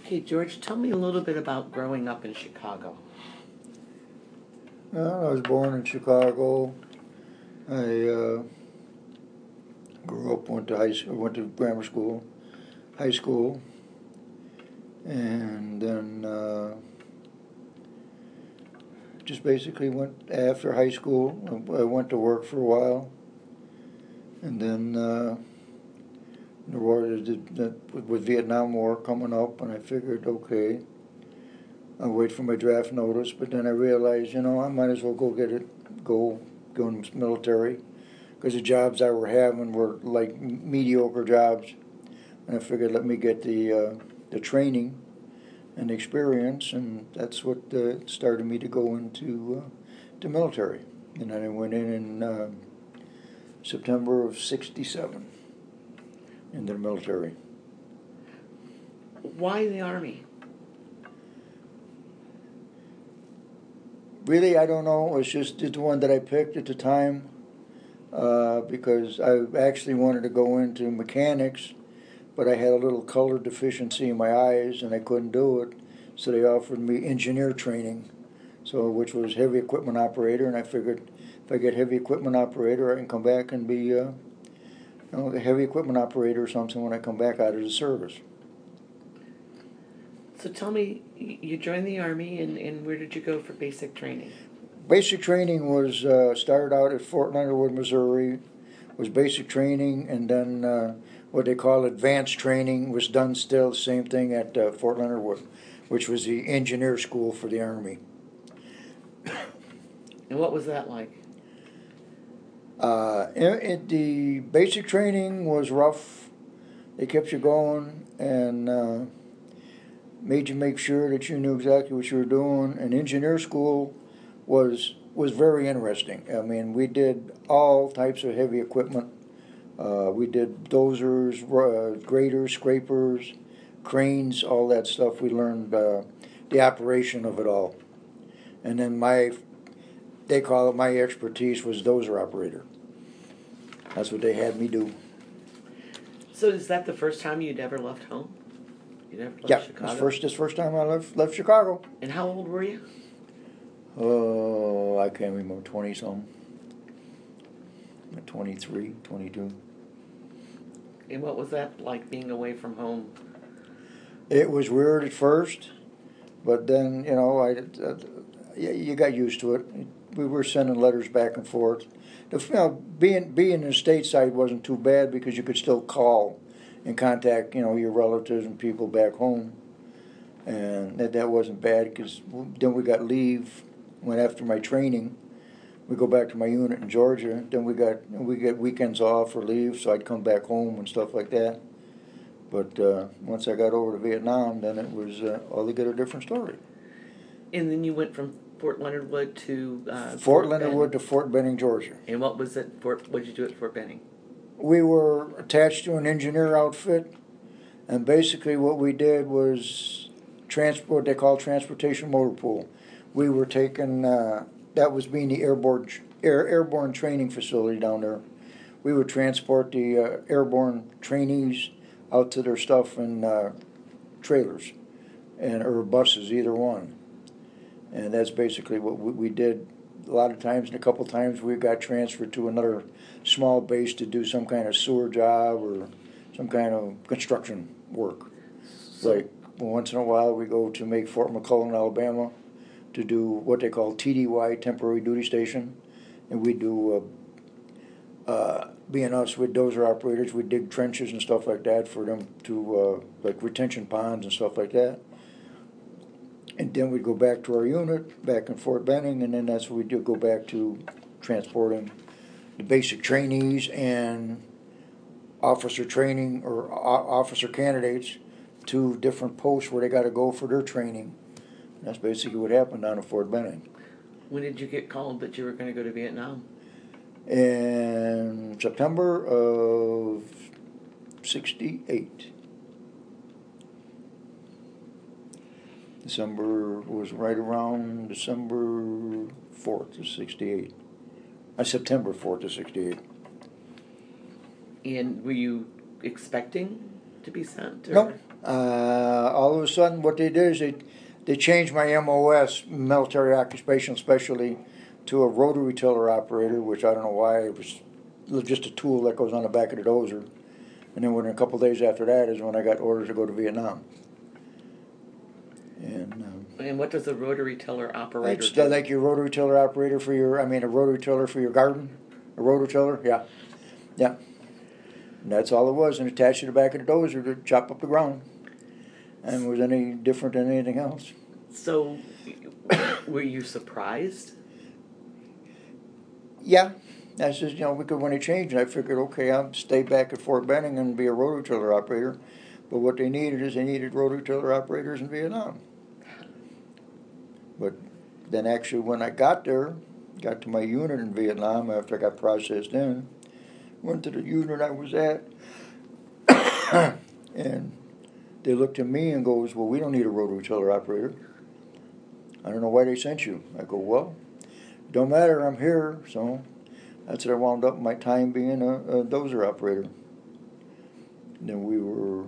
Okay, George, tell me a little bit about growing up in Chicago. Well, I was born in Chicago. I grew up, went to grammar school, high school, and then just basically went after high school. I went to work for a while, and then the war with Vietnam War coming up, and I figured, okay, I'll wait for my draft notice. But then I realized, I might as well go in the military, because the jobs I were having were like mediocre jobs, and I figured let me get the training and the experience, and that's what started me to go into the military. And then I went in September of '67 into the military. Why the Army? Really, I don't know. It's just the one that I picked at the time, because I actually wanted to go into mechanics, but I had a little color deficiency in my eyes and I couldn't do it. So they offered me engineer training, which was heavy equipment operator, and I figured if I get heavy equipment operator, I can come back and be a heavy equipment operator or something when I come back out of the service. So tell me, you joined the Army, and where did you go for basic training? Basic training was started out at Fort Leonard Wood, Missouri. Was basic training, and then what they call advanced training was done still the same thing at Fort Leonard Wood, which was the engineer school for the Army. And what was that like? The basic training was rough. They kept you going and made you make sure that you knew exactly what you were doing. And engineer school was very interesting. I mean, we did all types of heavy equipment. We did dozers, graders, scrapers, cranes, all that stuff. We learned the operation of it all. And then they call it, my expertise was dozer operator. That's what they had me do. So is that the first time you'd ever left home? You'd ever left Chicago? This first time I left Chicago. And how old were you? Oh, I can't remember, 20-something. 23, 22. And what was that like, being away from home? It was weird at first, but then, you got used to it. We were sending letters back and forth. Being in the stateside wasn't too bad because you could still call and contact, your relatives and people back home. And that wasn't bad, because then we got leave. Went after my training. We go back to my unit in Georgia. Then we get weekends off or leave, so I'd come back home and stuff like that. But once I got over to Vietnam, then it was altogether a different story. And then you went from Fort Leonard Wood to Fort Leonard Wood to Fort Benning, Georgia. And what was it? What did you do at Fort Benning? We were attached to an engineer outfit, and basically what we did was transport. They call transportation motor pool. We were taking that was being the airborne training facility down there. We would transport the airborne trainees out to their stuff in trailers or buses, either one. And that's basically what we did. A lot of times, and a couple times, we got transferred to another small base to do some kind of sewer job or some kind of construction work. Like once in a while, we go to make Fort McClellan, Alabama, to do what they call TDY, temporary duty station, and we do. Being us with dozer operators, we dig trenches and stuff like that for them to like retention ponds and stuff like that. And then we'd go back to our unit, back in Fort Benning, and then that's what we do, go back to transporting the basic trainees and officer training or officer candidates to different posts where they got to go for their training. And that's basically what happened down at Fort Benning. When did you get called that you were going to go to Vietnam? In September of '68. December was right around December 4th of '68. September 4th of '68. And were you expecting to be sent? Or? No. All of a sudden, what they did is they changed my MOS, military occupational specialty, to a rotary tiller operator, which I don't know why. It was just a tool that goes on the back of the dozer. And then within a couple of days after that is when I got orders to go to Vietnam. And what does a rotary tiller operator it's do? like your rotary tiller operator for a rotary tiller for your garden. A rototiller, yeah. Yeah. And that's all it was, and attached to the back of the dozer to chop up the ground. And was any different than anything else. So, were you surprised? Yeah. That's just, because when it changed, I figured, okay, I'll stay back at Fort Benning and be a rototiller operator. But what they needed rototiller operators in Vietnam. But then actually when I got there, got to my unit in Vietnam after I got processed in, went to the unit I was at, and they looked at me and goes, well, we don't need a rotary tiller operator. I don't know why they sent you. I go, well, don't matter, I'm here. So that's what I wound up my time being a dozer operator. And then we were,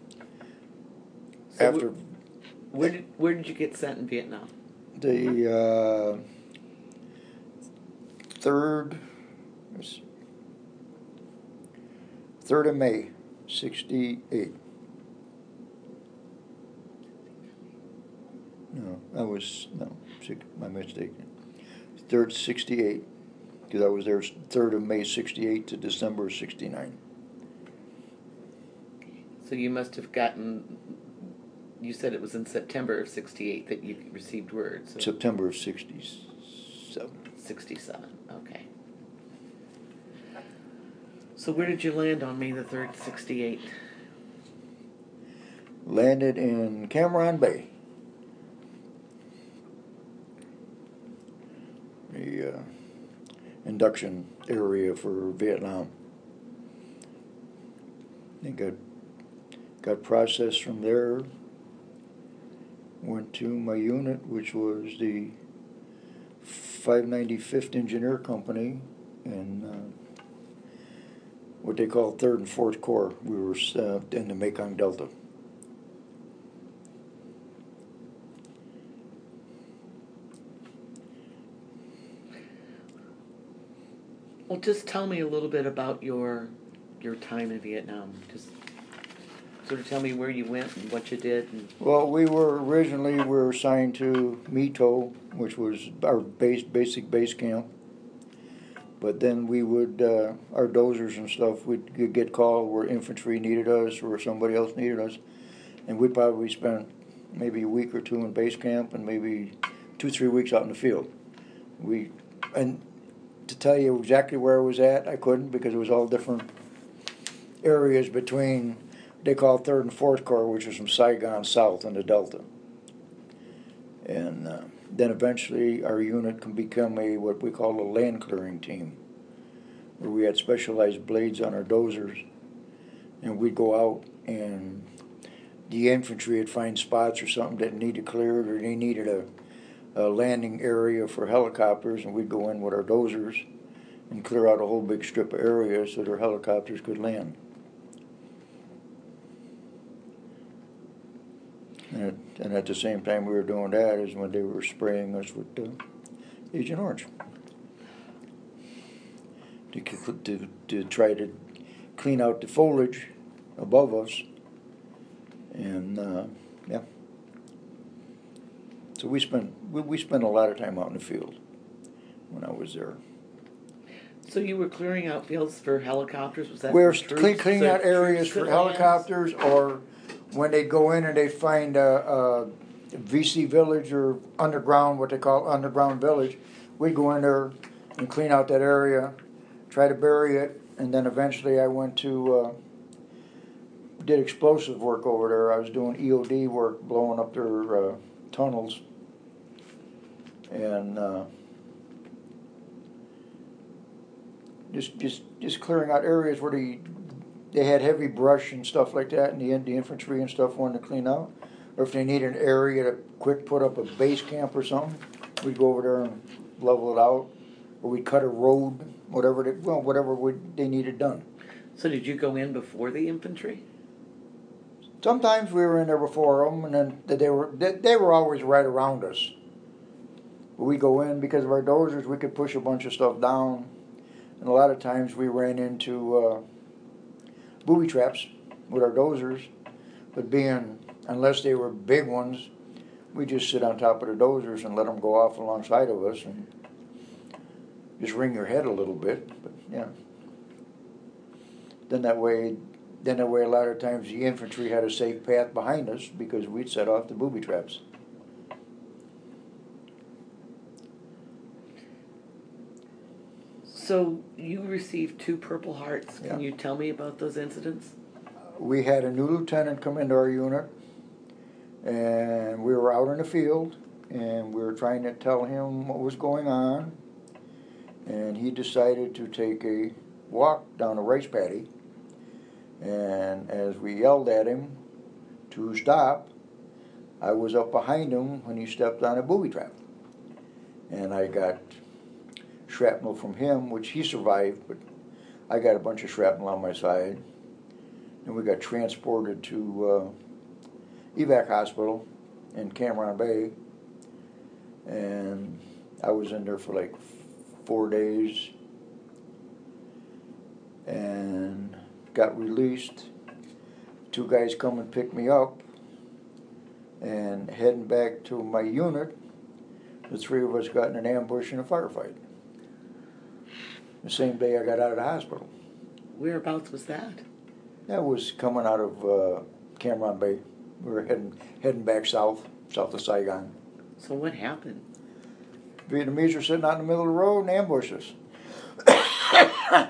so after... Where did you get sent in Vietnam? The 3rd of May, 68. My mistake. 3rd, 68. Because I was there 3rd of May, 68 to December 69. So you must have gotten... You said it was in September of 68 that you received word. So September of 67. 67, okay. So where did you land on May the 3rd, 68? Landed in Cam Ranh Bay. The induction area for Vietnam. And got processed from there. Went to my unit, which was the 595th Engineer Company, and what they call 3rd and 4th Corps. We were in the Mekong Delta. Well, just tell me a little bit about your time in Vietnam. Just sort of tell me where you went and what you did. Well, we were assigned to METO, which was our basic base camp. But then we would, our dozers and stuff, we'd get called where infantry needed us or somebody else needed us. And we'd probably spend maybe a week or two in base camp and maybe 2-3 weeks out in the field. And to tell you exactly where I was at, I couldn't, because it was all different areas between, they call 3rd and 4th Corps, which was from Saigon south in the Delta. And then eventually our unit can become what we call a land clearing team, where we had specialized blades on our dozers, and we'd go out and the infantry would find spots or something that needed cleared, or they needed a landing area for helicopters, and we'd go in with our dozers and clear out a whole big strip of area so their helicopters could land. And at the same time we were doing that is when they were spraying us with Agent Orange to try to clean out the foliage above us. And yeah, so we spent a lot of time out in the field when I was there. So you were clearing out fields for helicopters? Was that we were cleaning out areas for helicopters, or when they go in and they find a VC village or underground, what they call underground village, we'd go in there and clean out that area, try to bury it, and then eventually I went to, did explosive work over there. I was doing EOD work, blowing up their tunnels, and just clearing out areas where they had heavy brush and stuff like that, and the infantry and stuff wanted to clean out. Or if they needed an area to quick put up a base camp or something, we'd go over there and level it out. Or we'd cut a road, whatever they needed done. So did you go in before the infantry? Sometimes we were in there before them, and then they were always right around us. We go in because of our dozers. We could push a bunch of stuff down, and a lot of times we ran into booby traps with our dozers. But unless they were big ones, we just sit on top of the dozers and let them go off alongside of us and just ring your head a little bit. But yeah, then that way, a lot of times the infantry had a safe path behind us because we'd set off the booby traps. So you received 2 Purple Hearts. Can Yeah. you tell me about those incidents? We had a new lieutenant come into our unit, and we were out in the field, and we were trying to tell him what was going on, and he decided to take a walk down a rice paddy, and as we yelled at him to stop, I was up behind him when he stepped on a booby trap, and I got shrapnel from him, which he survived, but I got a bunch of shrapnel on my side. And we got transported to evac hospital in Cameron Bay, and I was in there for like 4 days and got released. 2 guys come and picked me up, and heading back to my unit, the 3 of us got in an ambush in a firefight. The same day I got out of the hospital. Whereabouts was that? That was coming out of Cameron Bay. We were heading back south of Saigon. So what happened? Vietnamese were sitting out in the middle of the road and ambushed us.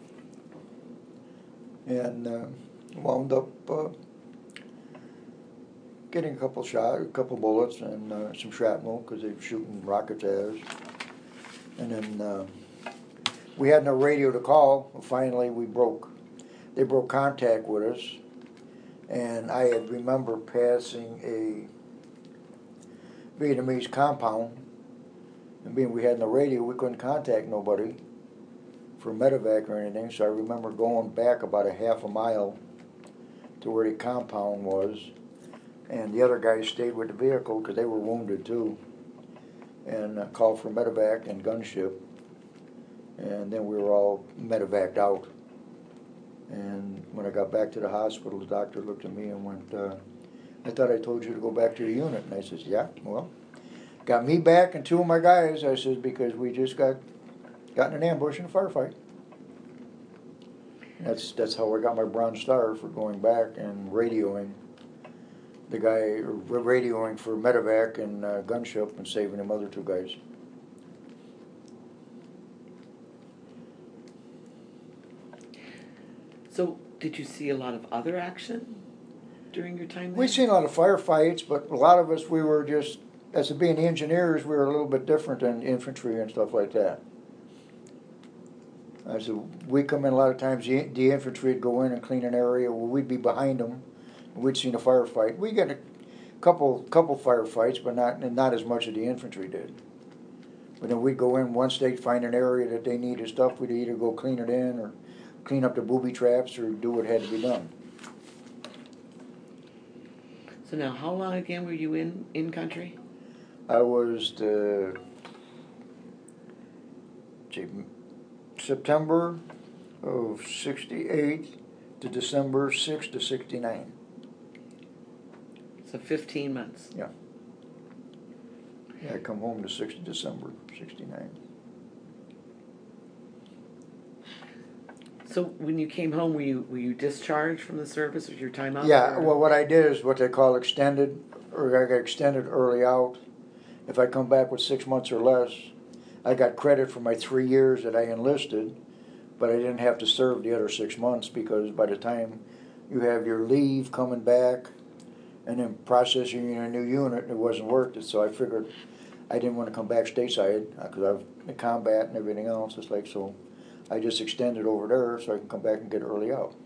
And wound up getting a couple bullets and some shrapnel because they were shooting rockets at us. And then we had no radio to call. Finally, they broke contact with us, and I had remember passing a Vietnamese compound, and being we had no radio, we couldn't contact nobody for medevac or anything, so I remember going back about a half a mile to where the compound was, and the other guys stayed with the vehicle because they were wounded too, and called for medevac and gunship, and then we were all medevaced out. And when I got back to the hospital, the doctor looked at me and went, I thought I told you to go back to your unit. And I said, yeah, well, got me back and 2 of my guys, I said, because we just got in an ambush in a firefight. That's how I got my Bronze Star for going back and radioing the guy, radioing for medevac and gunship and saving them other 2 guys. So did you see a lot of other action during your time there? We've seen a lot of firefights, but a lot of us, we were just, as being engineers, we were a little bit different than infantry and stuff like that. So we come in a lot of times, the infantry would go in and clean an area, well, we'd be behind them, and we'd seen a firefight. We got a couple firefights, but not as much as the infantry did. But then we'd go in, once they'd find an area that they needed stuff, we'd either go clean it in or clean up the booby traps or do what had to be done. So now, how long again were you in country? I was September of 68 to December 6 to 69. So 15 months. Yeah. Yeah, I come home the 6th of December, 69. So when you came home, were you discharged from the service with your time out? Yeah, or? well, what I did is what they call extended, or I got extended early out. If I come back with 6 months or less, I got credit for my 3 years that I enlisted, but I didn't have to serve the other 6 months because by the time you have your leave coming back and then processing in a new unit, it wasn't worth it. So I figured I didn't want to come back stateside because I was in combat and everything else. It's like, so I just extended over there so I can come back and get early out.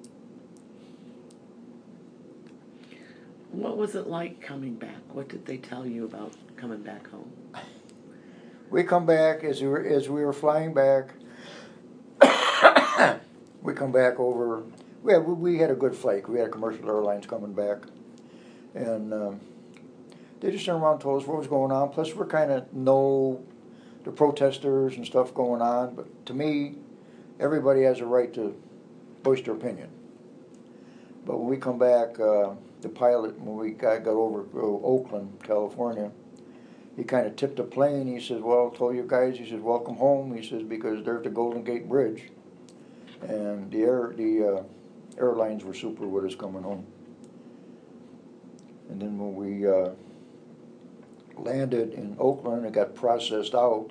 What was it like coming back? What did they tell you about coming back home? We come back as we were flying back. We come back over. we had a good flight. We had commercial airlines coming back, and they just turned around and told us what was going on. Plus, we're kind of know the protesters and stuff going on. But to me, everybody has a right to voice their opinion. But when we come back, the pilot, when we got over to Oakland, California, he kind of tipped the plane. He says, "Well, I told you guys," he says, "welcome home." He says, "because there's the Golden Gate Bridge." And the airlines were super with us coming home. And then when we landed in Oakland and got processed out,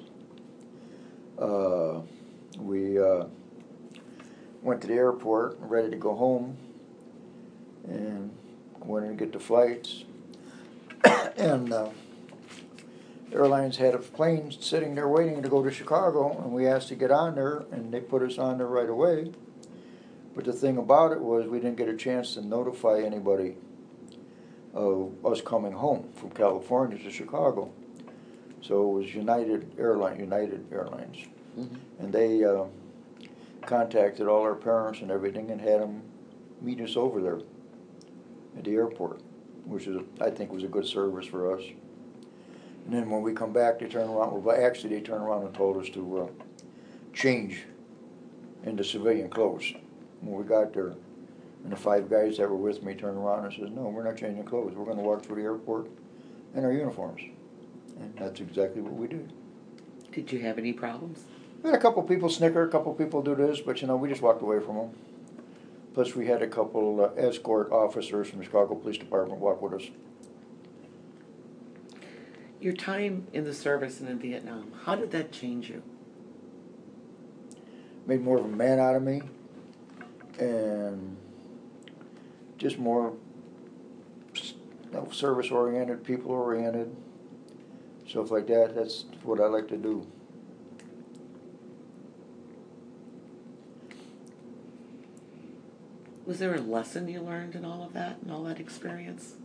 we went to the airport ready to go home and went in to get the flights. And airlines had a plane sitting there waiting to go to Chicago, and we asked to get on there, and they put us on there right away. But the thing about it was we didn't get a chance to notify anybody of us coming home from California to Chicago. So it was United Airlines, Mm-hmm. and they contacted all our parents and everything and had them meet us over there at the airport, which is, I think, was a good service for us. And then when we come back, they turned around. Well, actually, they turned around and told us to change into civilian clothes. When we got there, and the 5 guys that were with me turned around and said, "No, we're not changing clothes. We're going to walk through the airport in our uniforms." And that's exactly what we did. Did you have any problems? We had a couple people snicker, a couple people do this, but we just walked away from them. Plus, we had a couple escort officers from the Chicago Police Department walk with us. Your time in the service and in Vietnam, how did that change you? Made more of a man out of me, and just more service-oriented, people-oriented, stuff like that. That's what I like to do. Was there a lesson you learned in all of that, in all that experience?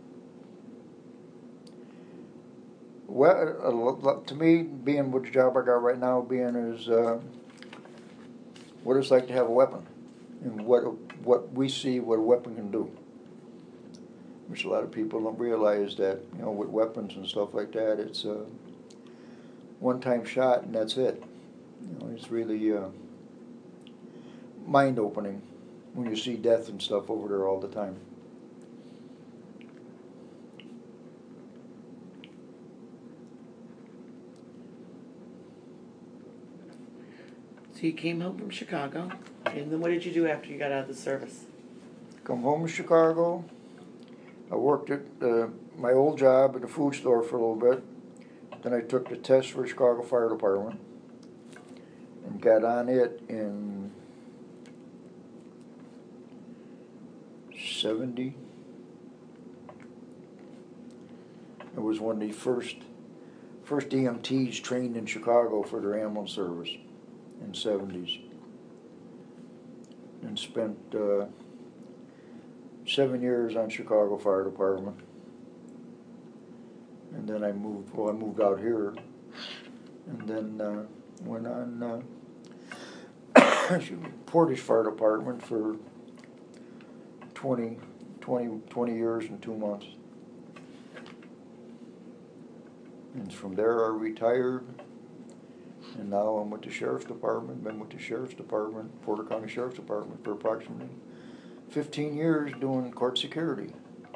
Well, to me, being with the job I got right now, is what it's like to have a weapon, and what we see what a weapon can do. Which a lot of people don't realize that, with weapons and stuff like that, it's a one-time shot and that's it. It's really mind-opening when you see death and stuff over there all the time. So you came home from Chicago, and then what did you do after you got out of the service? Come home to Chicago. I worked at my old job at the food store for a little bit. Then I took the test for the Chicago Fire Department and got on it in 70. It was one of the first EMTs trained in Chicago for their ambulance service in the 70s. And spent 7 years on Chicago Fire Department. And then I moved out here, and then went on Portage Fire Department for 20 years and 2 months. And from there I retired, and now I'm with the Sheriff's Department. Been with the Sheriff's Department, Porter County Sheriff's Department, for approximately 15 years doing court security.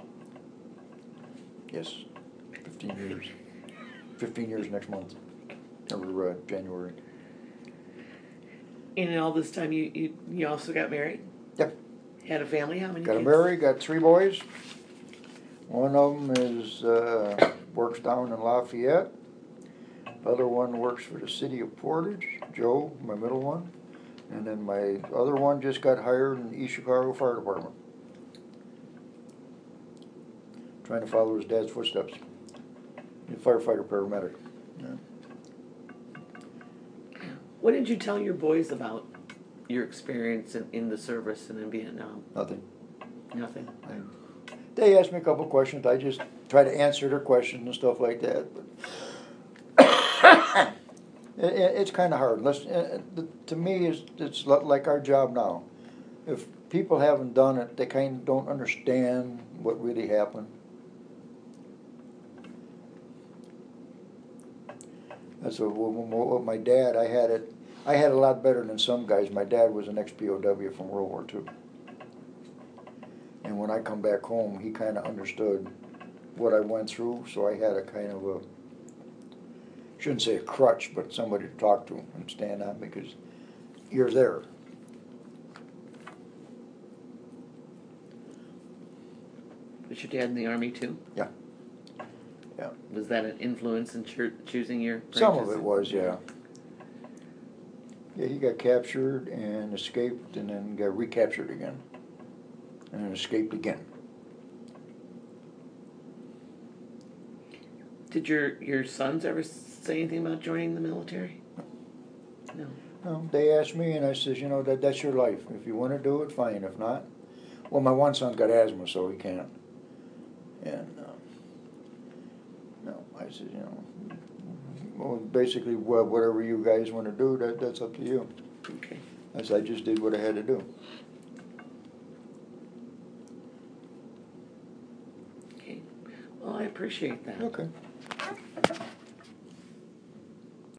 Yes, 15 years. 15 years next month, or January. And in all this time, you also got married? Yep. Had a family? How many Got kids? married, got 3 boys. One of them works down in Lafayette. The other one works for the city of Portage, Joe, my middle one. And then my other one just got hired in the East Chicago Fire Department. Trying to follow his dad's footsteps. He's a firefighter, paramedic. Yeah. What did you tell your boys about your experience in the service and in Vietnam? Nothing. Nothing? They asked me a couple of questions. I just try to answer their questions and stuff like that. But it's kind of hard. To me, it's like our job now. If people haven't done it, they kind of don't understand what really happened. That's what my dad, I had it a lot better than some guys. My dad was an ex-POW from World War II. And when I come back home, he kind of understood what I went through, so I had a kind of a, shouldn't say a crutch, but somebody to talk to and stand on, because you're there. Was your dad in the Army too? Yeah. Yeah. Was that an influence in choosing your branches? Some of it was, yeah. Yeah, he got captured and escaped, and then got recaptured again, and then escaped again. Did your sons ever say anything about joining the military? No. No, they asked me, and I says, you know, that's your life. If you want to do it, fine. If not, well, my one son's got asthma, so he can't. And no, I said, you know, well, basically, whatever you guys want to do, that's up to you. Okay. As I just did what I had to do. Okay. Well, I appreciate that. Okay.